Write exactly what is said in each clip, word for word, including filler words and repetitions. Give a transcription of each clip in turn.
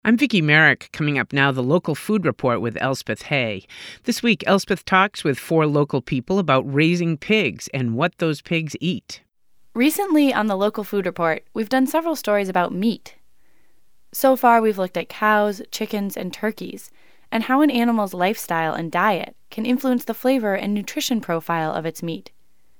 I'm Vicki Merrick. Coming up now, the local food report with Elspeth Hay. This week, Elspeth talks with four local people about raising pigs and what those pigs eat. Recently on the local food report, we've done several stories about meat. So far, we've looked at cows, chickens, and turkeys, and how an animal's lifestyle and diet can influence the flavor and nutrition profile of its meat.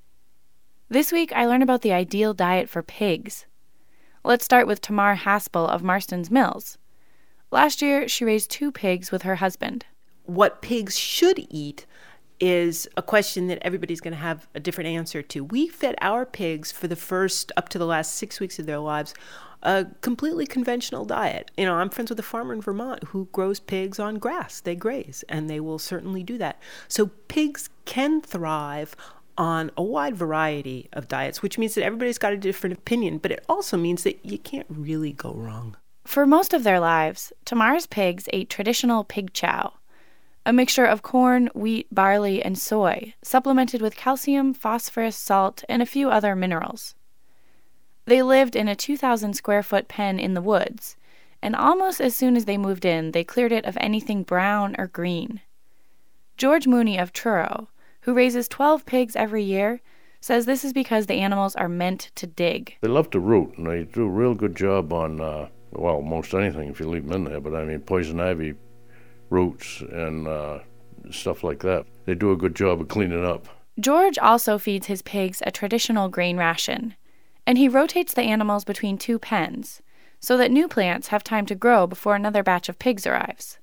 This week, I learned about the ideal diet for pigs. Let's start with Tamar Haspel of Marston's Mills. Last year, she raised two pigs with her husband. What pigs should eat is a question that everybody's going to have a different answer to. We fed our pigs for the first, up to the last six weeks of their lives, a completely conventional diet. You know, I'm friends with a farmer in Vermont who grows pigs on grass. They graze, and they will certainly do that. So pigs can thrive on a wide variety of diets, which means that everybody's got a different opinion, but it also means that you can't really go wrong. For most of their lives, Tamar's pigs ate traditional pig chow, a mixture of corn, wheat, barley, and soy, supplemented with calcium, phosphorus, salt, and a few other minerals. They lived in a two thousand square foot pen in the woods, and almost as soon as they moved in, they cleared it of anything brown or green. George Mooney of Truro, who raises twelve pigs every year, says this is because the animals are meant to dig. They love to root, and they do a real good job on, uh, well, most anything if you leave them in there, but I mean poison ivy roots and uh, stuff like that. They do a good job of cleaning up. George also feeds his pigs a traditional grain ration, and he rotates the animals between two pens so that new plants have time to grow before another batch of pigs arrives.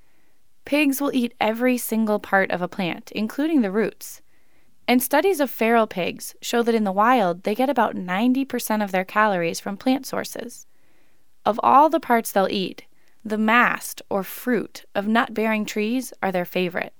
Pigs will eat every single part of a plant, including the roots. And studies of feral pigs show that in the wild, they get about ninety percent of their calories from plant sources. Of all the parts they'll eat, the mast, or fruit, of nut-bearing trees are their favorite.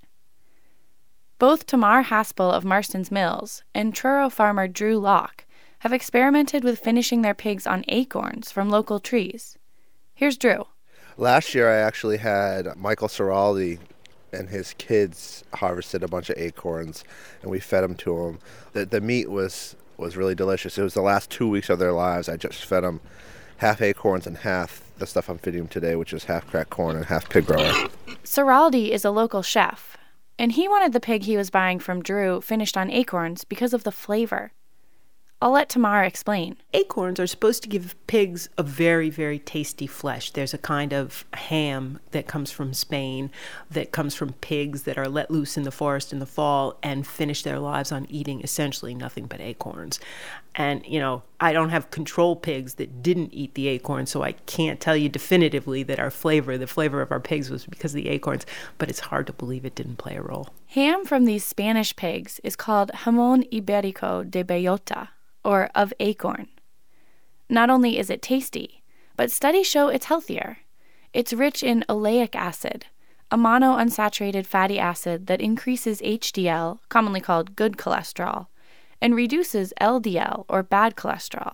Both Tamar Haspel of Marston's Mills and Truro farmer Drew Locke have experimented with finishing their pigs on acorns from local trees. Here's Drew. Last year, I actually had Michael Ciraldi and his kids harvested a bunch of acorns, and we fed them to them. The, the meat was, was really delicious. It was the last two weeks of their lives. I just fed them half acorns and half the stuff I'm feeding them today, which is half cracked corn and half pig grower. Ciraldi is a local chef, and he wanted the pig he was buying from Drew finished on acorns because of the flavor. I'll let Tamar explain. Acorns are supposed to give pigs a very, very tasty flesh. There's a kind of ham that comes from Spain, that comes from pigs that are let loose in the forest in the fall and finish their lives on eating essentially nothing but acorns. And, you know, I don't have control pigs that didn't eat the acorns, so I can't tell you definitively that our flavor, the flavor of our pigs, was because of the acorns, but it's hard to believe it didn't play a role. Ham from these Spanish pigs is called jamón ibérico de bellota, or of acorn. Not only is it tasty, but studies show it's healthier. It's rich in oleic acid, a monounsaturated fatty acid that increases H D L, commonly called good cholesterol, and reduces L D L, or bad cholesterol.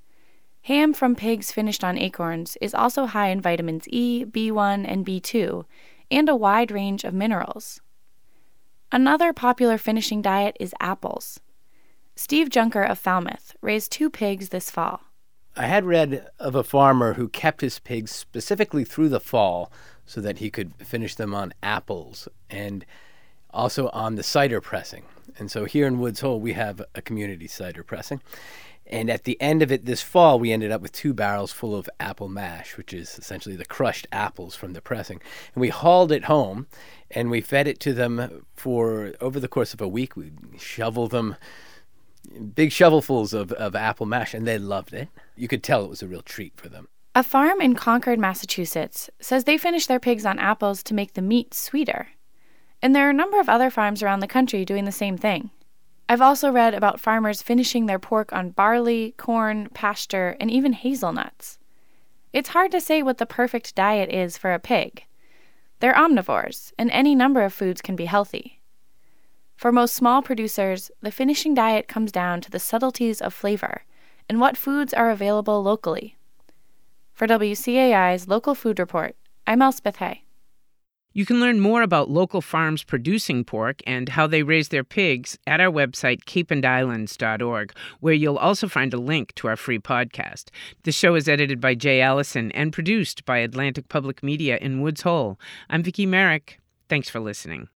Ham from pigs finished on acorns is also high in vitamins E, B one, and B two, and a wide range of minerals. Another popular finishing diet is apples. Steve Junker of Falmouth raised two pigs this fall. I had read of a farmer who kept his pigs specifically through the fall so that he could finish them on apples and also on the cider pressing. And so here in Woods Hole, we have a community cider pressing. And at the end of it this fall, we ended up with two barrels full of apple mash, which is essentially the crushed apples from the pressing. And we hauled it home, and we fed it to them for over the course of a week. We shoveled them big shovelfuls of, of apple mash, and they loved it. You could tell it was a real treat for them. A farm in Concord, Massachusetts, says they finish their pigs on apples to make the meat sweeter. And there are a number of other farms around the country doing the same thing. I've also read about farmers finishing their pork on barley, corn, pasture, and even hazelnuts. It's hard to say what the perfect diet is for a pig. They're omnivores, and any number of foods can be healthy. For most small producers, the finishing diet comes down to the subtleties of flavor and what foods are available locally. For W C A I's Local Food Report, I'm Elspeth Hay. You can learn more about local farms producing pork and how they raise their pigs at our website, cape and islands dot org, where you'll also find a link to our free podcast. The show is edited by Jay Allison and produced by Atlantic Public Media in Woods Hole. I'm Vicki Merrick. Thanks for listening.